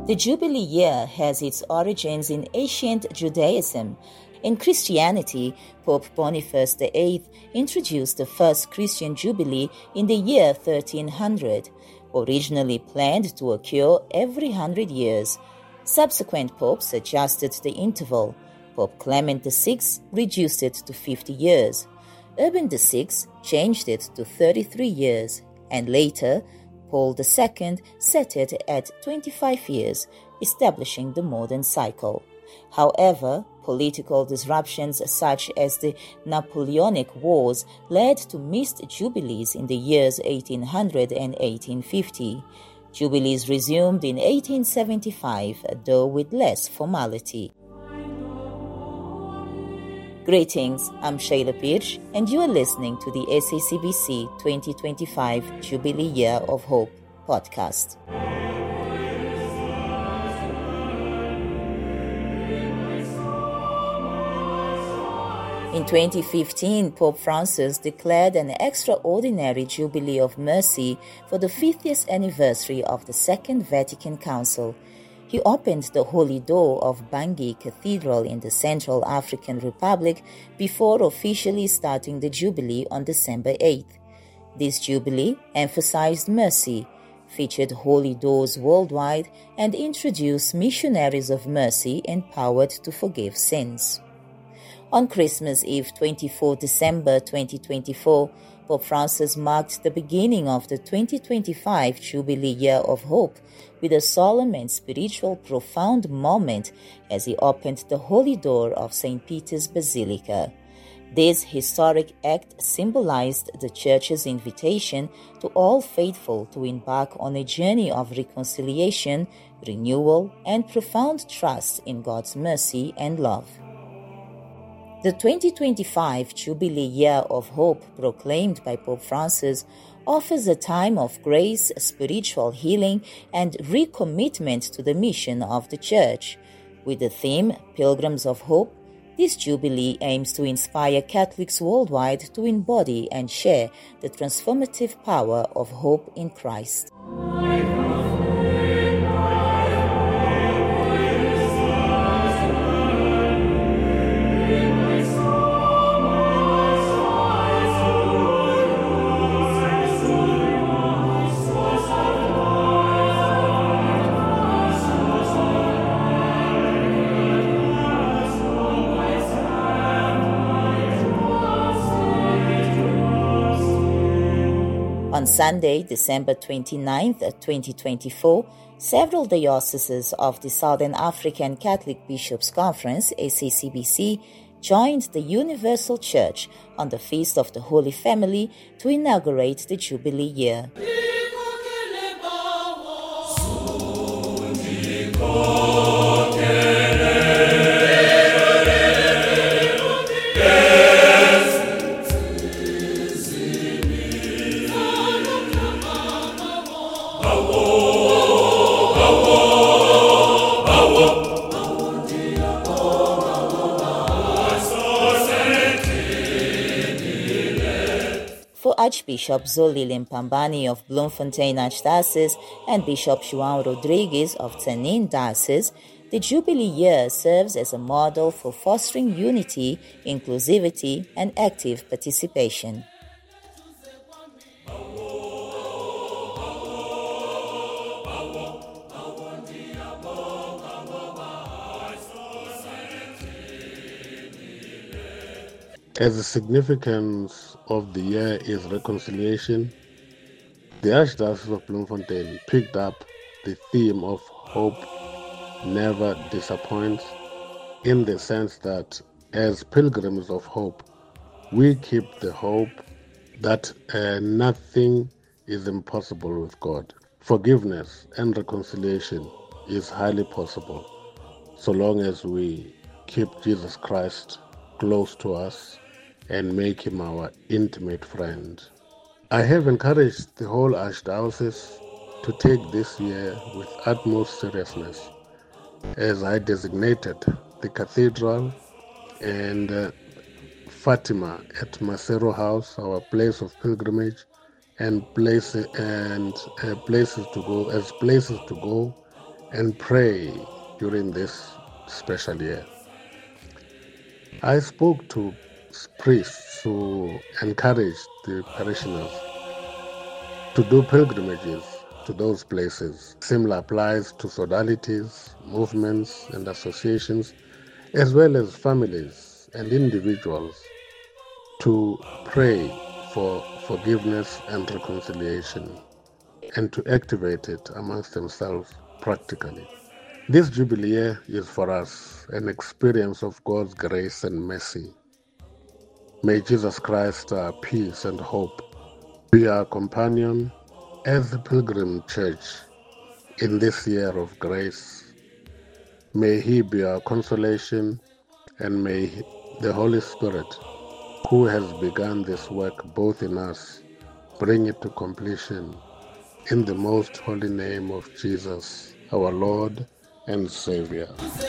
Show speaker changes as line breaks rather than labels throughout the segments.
The Jubilee year has its origins in ancient Judaism. In Christianity, Pope Boniface VIII introduced the first Christian Jubilee in the year 1300, originally planned to occur every 100 years. Subsequent popes adjusted the interval. Pope Clement VI reduced it to 50 years. Urban VI changed it to 33 years, and later, Paul II set it at 25 years, establishing the modern cycle. However, political disruptions such as the Napoleonic Wars led to missed jubilees in the years 1800 and 1850. Jubilees resumed in 1875, though with less formality. Greetings, I'm Sheila Pirsch, and you are listening to the SACBC 2025 Jubilee Year of Hope podcast. In 2015, Pope Francis declared an extraordinary Jubilee of Mercy for the 50th anniversary of the Second Vatican Council. He opened the Holy Door of Bangui Cathedral in the Central African Republic before officially starting the Jubilee on December 8th. This Jubilee emphasized mercy, featured holy doors worldwide, and introduced missionaries of mercy empowered to forgive sins. On Christmas Eve, 24 December 2024, Pope Francis marked the beginning of the 2025 Jubilee Year of Hope with a solemn and spiritual profound moment as he opened the Holy Door of St. Peter's Basilica. This historic act symbolized the Church's invitation to all faithful to embark on a journey of reconciliation, renewal, and profound trust in God's mercy and love. The 2025 Jubilee Year of Hope, proclaimed by Pope Francis, offers a time of grace, spiritual healing, and recommitment to the mission of the Church. With the theme Pilgrims of Hope, this Jubilee aims to inspire Catholics worldwide to embody and share the transformative power of hope in Christ. On Sunday, December 29, 2024, several dioceses of the Southern African Catholic Bishops' Conference, SACBC, joined the Universal Church on the Feast of the Holy Family to inaugurate the Jubilee year. For Archbishop Zolile Mpambani of Bloemfontein Archdiocese and Bishop João Rodrigues of Tzaneen Diocese, the Jubilee year serves as a model for fostering unity, inclusivity, and active participation.
As the significance of the year is reconciliation, the Archdiocese of Bloemfontein picked up the theme of hope never disappoints, in the sense that as pilgrims of hope, we keep the hope that nothing is impossible with God. Forgiveness and reconciliation is highly possible so long as we keep Jesus Christ close to us and make him our intimate friend. I have encouraged the whole Archdiocese to take this year with utmost seriousness, as I designated the cathedral and Fatima at Masero House, our place of pilgrimage, and places to go and pray during this special year. I spoke to priests who encouraged the parishioners to do pilgrimages to those places. Similar applies to sodalities, movements, and associations, as well as families and individuals to pray for forgiveness and reconciliation and to activate it amongst themselves practically. This Jubilee year is for us an experience of God's grace and mercy. May Jesus Christ, our peace and hope, be our companion as the Pilgrim Church in this year of grace. May He be our consolation, and may the Holy Spirit, who has begun this work both in us, bring it to completion in the most holy name of Jesus, our Lord and Savior.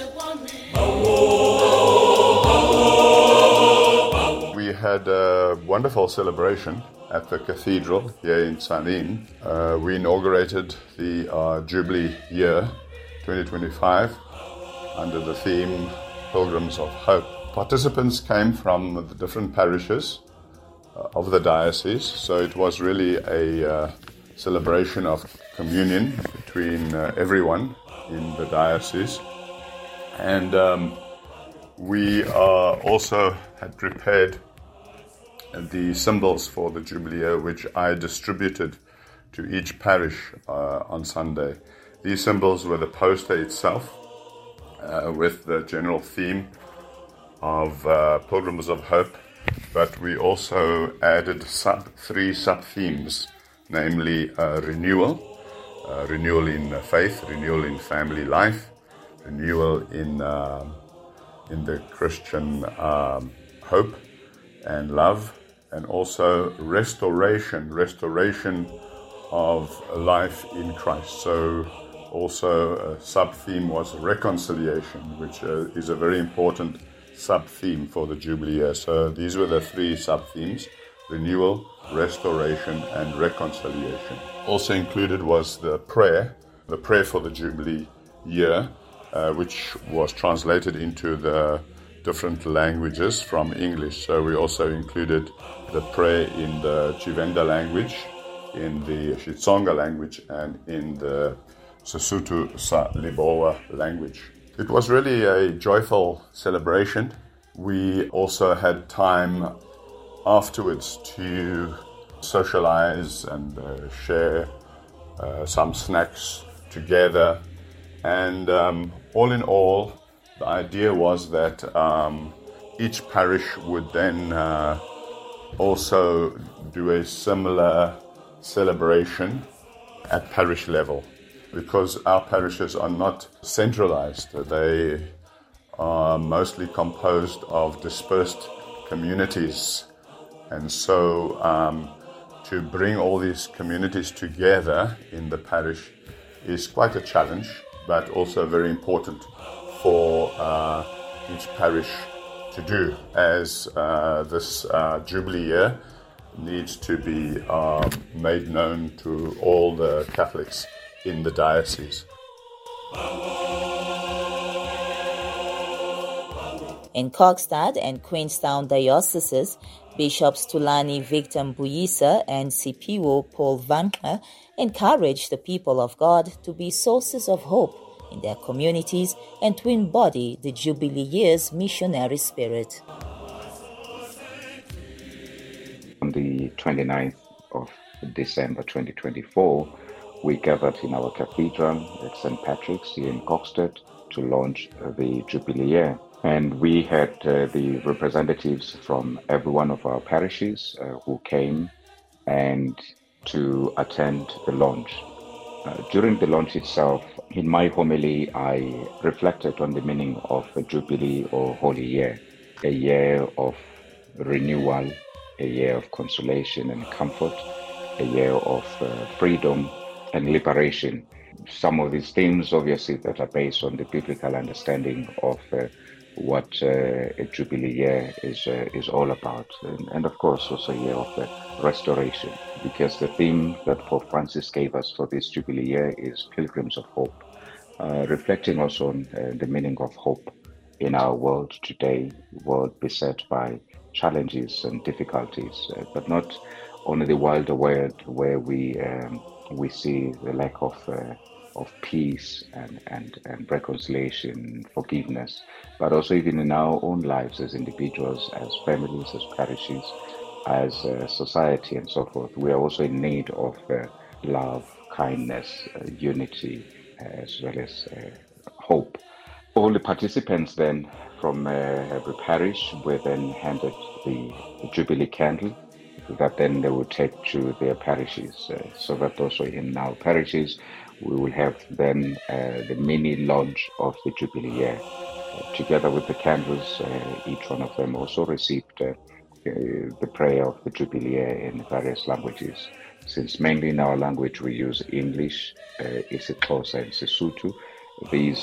We had a wonderful celebration at the cathedral here in Tzaneen. We inaugurated the Jubilee year 2025 under the theme Pilgrims of Hope. Participants came from the different parishes of the diocese, so it was really a celebration of communion between everyone in the diocese. And we also had prepared the symbols for the Jubilee year, which I distributed to each parish on Sunday. These symbols were the poster itself with the general theme of Pilgrims of Hope, but we also added three sub-themes, namely renewal, renewal in faith, renewal in family life, renewal in the Christian hope and love, and also restoration of life in Christ. So also a sub-theme was reconciliation, which is a very important sub-theme for the Jubilee year. So these were the three sub-themes: renewal, restoration, and reconciliation. Also included was the prayer for the Jubilee year, which was translated into the different languages from English. So we also included the prayer in the Tshivenda language, in the Xitsonga language, and in the Sesotho sa Leboa language. It was really a joyful celebration. We also had time afterwards to socialize and share some snacks together. And all in all, the idea was that each parish would then also do a similar celebration at parish level, because our parishes are not centralized. They are mostly composed of dispersed communities. And so to bring all these communities together in the parish is quite a challenge, but also very important for each parish to do, as this Jubilee year needs to be made known to all the Catholics in the diocese.
In Kokstad and Queenstown dioceses, Bishops Thulani Victor Mbuyisa and Siphiwo Paul Vanqa encourage the people of God to be sources of hope in their communities and to embody the Jubilee year's missionary spirit.
On the 29th of December 2024, we gathered in our cathedral at St. Patrick's here in Kokstad to launch the Jubilee year. And we had the representatives from every one of our parishes who came and to attend the launch. During the launch itself, in my homily, I reflected on the meaning of a Jubilee or Holy Year, a year of renewal, a year of consolation and comfort, a year of freedom and liberation. Some of these themes, obviously, that are based on the biblical understanding of what a Jubilee year is all about, and of course also a year of restoration, because the theme that Pope Francis gave us for this Jubilee year is Pilgrims of Hope. reflecting also on the meaning of hope in our world today, world beset by challenges and difficulties, but not only the wider world where we see the lack of peace and reconciliation, forgiveness, but also even in our own lives as individuals, as families, as parishes, as society, and so forth. We are also in need of love, kindness, unity, as well as hope. All the participants then from every parish were then handed the Jubilee candle that then they will take to their parishes, so that also in our parishes we will have then the mini launch of the Jubilee year. Together with the candles, each one of them also received the prayer of the Jubilee year in various languages. Since mainly in our language we use English, isiXhosa and Sesotho, these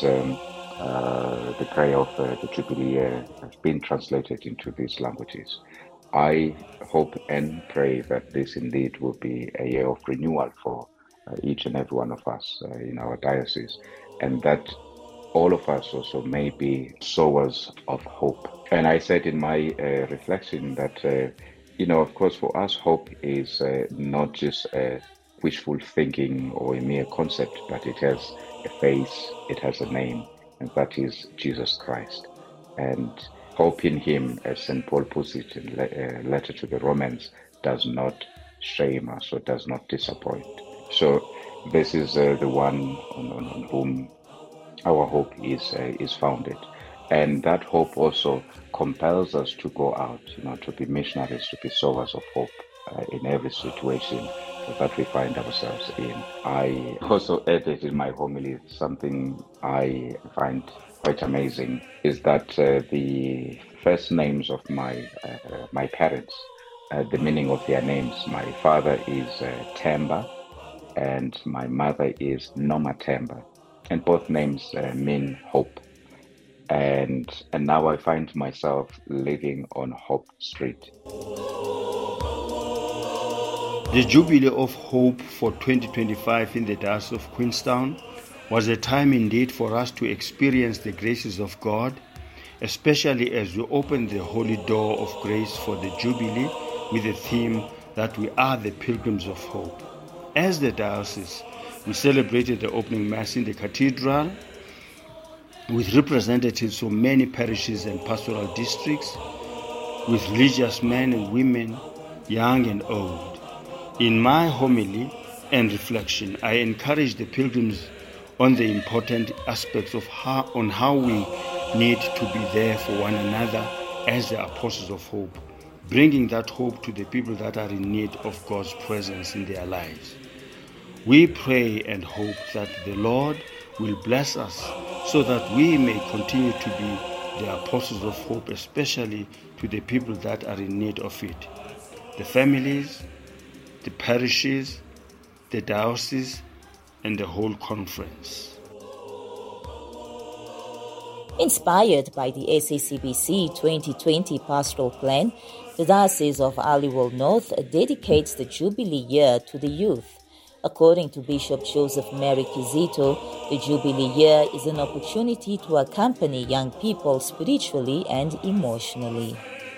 the prayer of the Jubilee year has been translated into these languages. I hope and pray that this indeed will be a year of renewal for each and every one of us in our diocese, and that all of us also may be sowers of hope. And I said in my reflection that, of course, for us, hope is not just wishful thinking or a mere concept, but it has a face, it has a name, and that is Jesus Christ. And hope in him, as St. Paul puts it in a letter to the Romans, does not shame us or does not disappoint. So this is the one on whom our hope is founded. And that hope also compels us to go out, to be missionaries, to be sowers of hope in every situation that we find ourselves in. I also added in my homily something I find quite amazing, is that the first names of my parents, the meaning of their names, my father is Temba and my mother is Noma Temba, and both names mean hope. And now I find myself living on Hope Street.
The Jubilee of Hope for 2025 in the Diocese of Queenstown was a time indeed for us to experience the graces of God, especially as we open the holy door of grace for the Jubilee with the theme that we are the pilgrims of hope. As the diocese, we celebrated the opening Mass in the cathedral with representatives from many parishes and pastoral districts, with religious men and women, young and old. In my homily and reflection, I encourage the pilgrims on the important aspects of how we need to be there for one another as the apostles of hope, bringing that hope to the people that are in need of God's presence in their lives. We pray and hope that the Lord will bless us so that we may continue to be the apostles of hope, especially to the people that are in need of it. The families, the parishes, the diocese, and the whole conference.
Inspired by the SACBC 2020 Pastoral Plan, the Diocese of Aliwal North dedicates the Jubilee year to the youth. According to Bishop Joseph Mary Kizito, the Jubilee year is an opportunity to accompany young people spiritually and emotionally.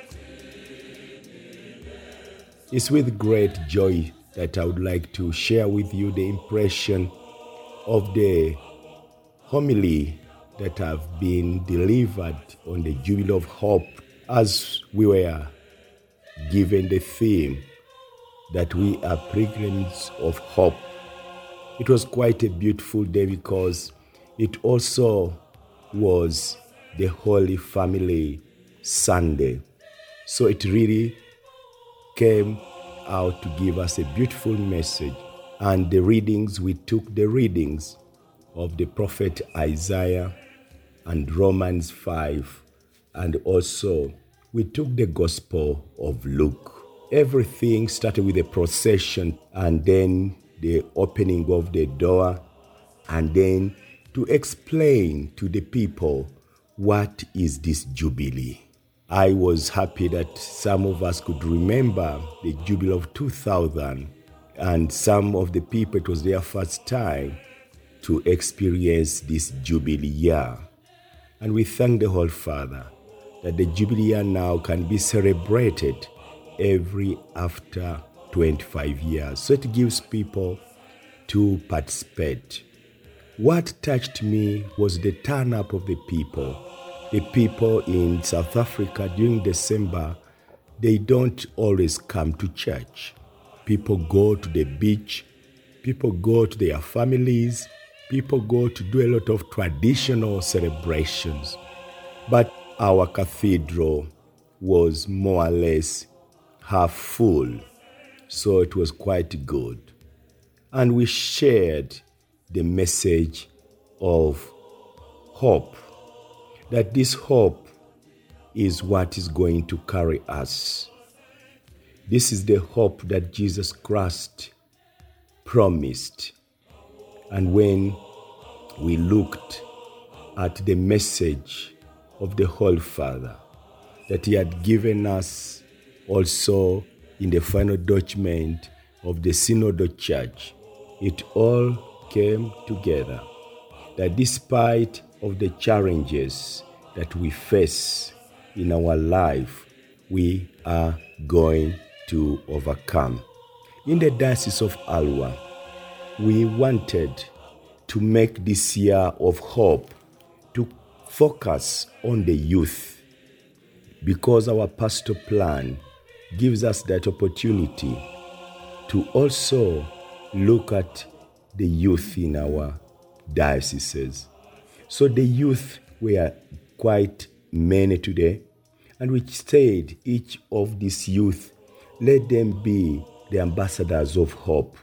It's with great joy that I would like to share with you the impression of the homily that have been delivered on the Jubilee of Hope, as we were given the theme that we are pilgrims of hope. It was quite a beautiful day because it also was the Holy Family Sunday. So it really came out to give us a beautiful message. And the readings, we took the readings of the prophet Isaiah and Romans 5, and also we took the Gospel of Luke. Everything started with a procession and then the opening of the door, and then to explain to the people what is this Jubilee. I was happy that some of us could remember the Jubilee of 2000, and some of the people, it was their first time to experience this Jubilee year. And we thank the Holy Father that the Jubilee year now can be celebrated every after 25 years. So it gives people to participate. What touched me was the turn up of the people. The people in South Africa during December, they don't always come to church. People go to the beach, people go to their families, people go to do a lot of traditional celebrations. But our cathedral was more or less half full, so it was quite good. And we shared the message of hope, that this hope is what is going to carry us. This is the hope that Jesus Christ promised. And when we looked at the message of the Holy Father that he had given us also in the final document of the Synod of Church, it all came together that despite of the challenges that we face in our life, we are going to overcome. In the Diocese of Arua, we wanted to make this year of hope to focus on the youth, because our pastoral plan gives us that opportunity to also look at the youth in our dioceses. So the youth were quite many today, and we said each of these youth, let them be the ambassadors of hope,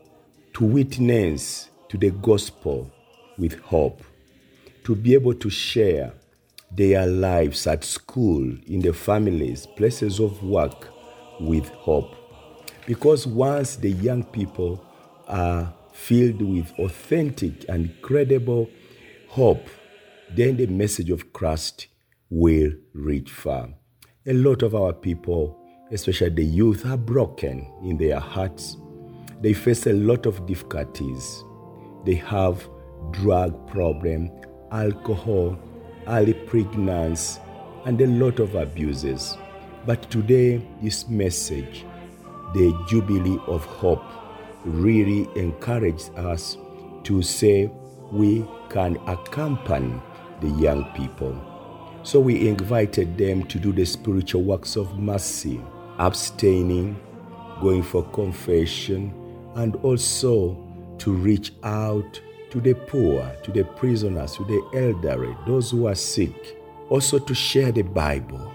to witness to the gospel with hope, to be able to share their lives at school, in the families, places of work with hope. Because once the young people are filled with authentic and credible hope, then the message of Christ will reach far. A lot of our people, especially the youth, are broken in their hearts. They face a lot of difficulties. They have drug problem, alcohol, early pregnancy, and a lot of abuses. But today, this message, the Jubilee of Hope, really encourages us to say we can accompany the young people. So we invited them to do the spiritual works of mercy, abstaining, going for confession, and also to reach out to the poor, to the prisoners, to the elderly, those who are sick. Also to share the Bible,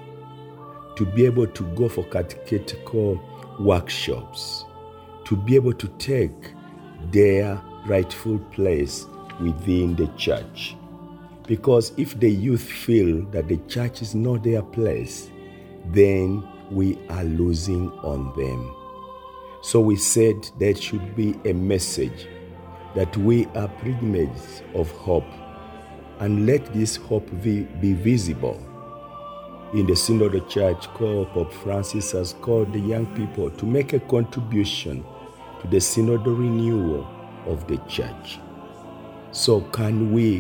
to be able to go for catechetical workshops, to be able to take their rightful place within the church. Because if the youth feel that the church is not their place, then we are losing on them. So we said there should be a message that we are pilgrims of hope, and let this hope be visible. In the Synod of Church, Pope Francis has called the young people to make a contribution to the synodal renewal of the church. So can we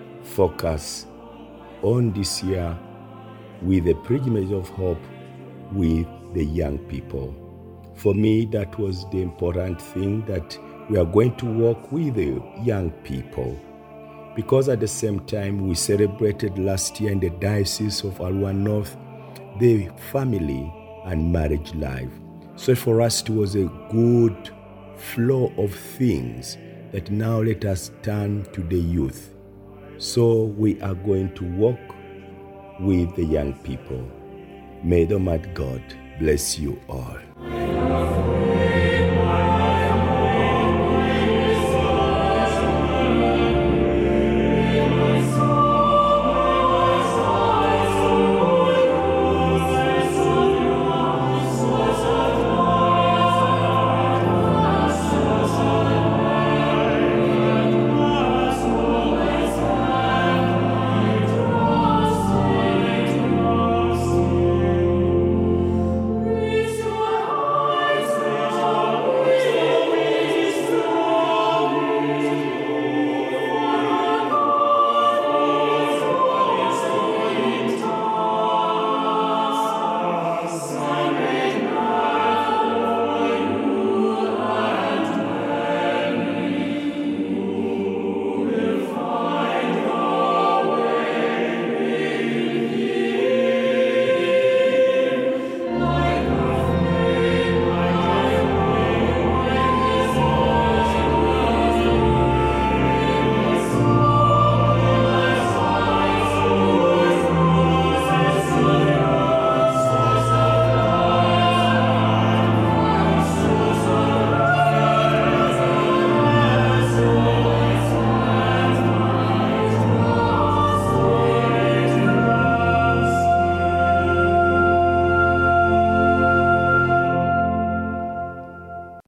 focus on this year with a pilgrimage of hope with the young people? For me, that was the important thing, that we are going to walk with the young people. Because at the same time, we celebrated last year in the Diocese of Arua North the family and marriage life. So for us, it was a good flow of things that now let us turn to the youth. So we are going to walk with the young people. May the Almighty God bless you all.